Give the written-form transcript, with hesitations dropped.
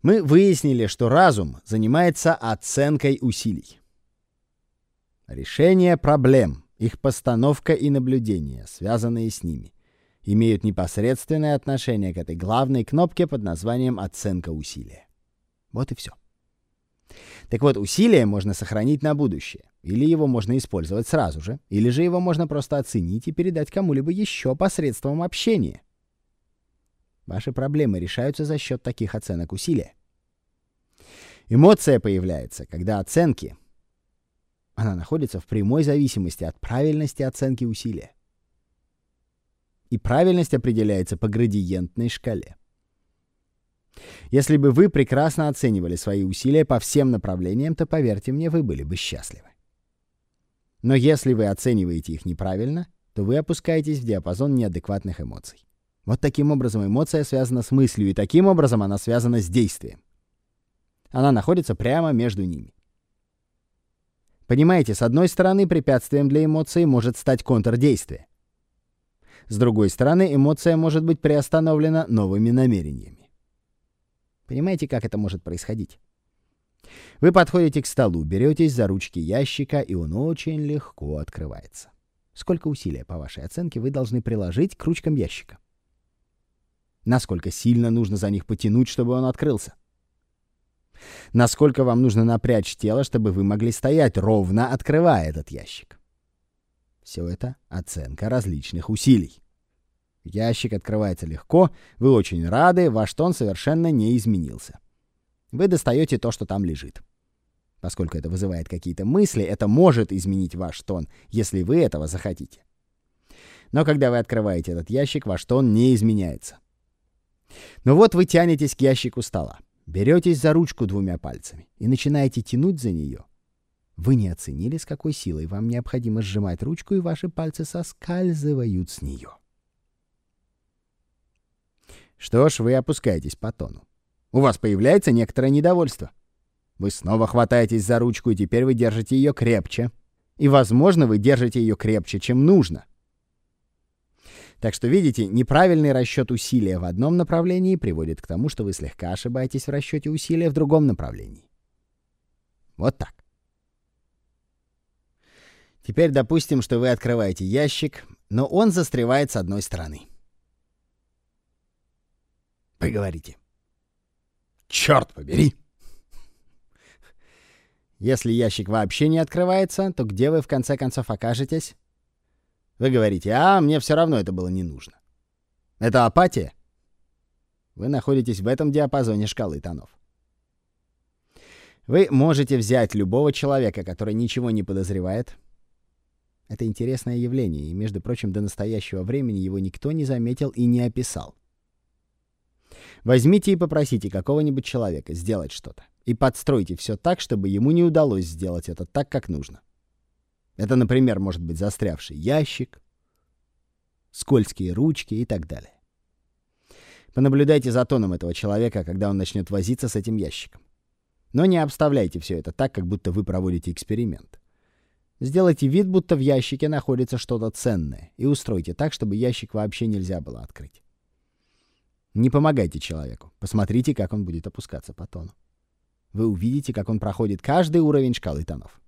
Мы выяснили, что разум занимается оценкой усилий. Решение проблем, их постановка и наблюдение, связанные с ними, имеют непосредственное отношение к этой главной кнопке под названием «оценка усилия». Вот и все. Так вот, усилие можно сохранить на будущее, или его можно использовать сразу же, или же его можно просто оценить и передать кому-либо еще посредством общения. Ваши проблемы решаются за счет таких оценок усилия. Эмоция появляется, когда оценки, она находится в прямой зависимости от правильности оценки усилия. И правильность определяется по градиентной шкале. Если бы вы прекрасно оценивали свои усилия по всем направлениям, то, поверьте мне, вы были бы счастливы. Но если вы оцениваете их неправильно, то вы опускаетесь в диапазон неадекватных эмоций. Вот таким образом эмоция связана с мыслью, и таким образом она связана с действием. Она находится прямо между ними. Понимаете, с одной стороны, препятствием для эмоции может стать контрдействие. С другой стороны, эмоция может быть приостановлена новыми намерениями. Понимаете, как это может происходить? Вы подходите к столу, беретесь за ручки ящика, и он очень легко открывается. Сколько усилия, по вашей оценке, вы должны приложить к ручкам ящика? Насколько сильно нужно за них потянуть, чтобы он открылся? Насколько вам нужно напрячь тело, чтобы вы могли стоять ровно, открывая этот ящик? Все это оценка различных усилий. Ящик открывается легко, вы очень рады, ваш тон совершенно не изменился. Вы достаете то, что там лежит. Поскольку это вызывает какие-то мысли, это может изменить ваш тон, если вы этого захотите. Но когда вы открываете этот ящик, ваш тон не изменяется. Но вот вы тянетесь к ящику стола, беретесь за ручку двумя пальцами и начинаете тянуть за нее. Вы не оценили, с какой силой вам необходимо сжимать ручку, и ваши пальцы соскальзывают с нее. Что ж, вы опускаетесь по тону. У вас появляется некоторое недовольство. Вы снова хватаетесь за ручку, и теперь вы держите ее крепче. И, возможно, вы держите ее крепче, чем нужно. Так что, видите, неправильный расчет усилия в одном направлении приводит к тому, что вы слегка ошибаетесь в расчете усилия в другом направлении. Вот так. Теперь допустим, что вы открываете ящик, но он застревает с одной стороны. Вы говорите: «Черт побери!» Если ящик вообще не открывается, то где вы в конце концов окажетесь? Вы говорите: «А, мне все равно это было не нужно». Это апатия? Вы находитесь в этом диапазоне шкалы тонов. Вы можете взять любого человека, который ничего не подозревает. Это интересное явление, и, между прочим, до настоящего времени его никто не заметил и не описал. Возьмите и попросите какого-нибудь человека сделать что-то, и подстройте все так, чтобы ему не удалось сделать это так, как нужно. Это, например, может быть застрявший ящик, скользкие ручки и так далее. Понаблюдайте за тоном этого человека, когда он начнет возиться с этим ящиком. Но не обставляйте все это так, как будто вы проводите эксперимент. Сделайте вид, будто в ящике находится что-то ценное, и устройте так, чтобы ящик вообще нельзя было открыть. Не помогайте человеку. Посмотрите, как он будет опускаться по тону. Вы увидите, как он проходит каждый уровень шкалы тонов.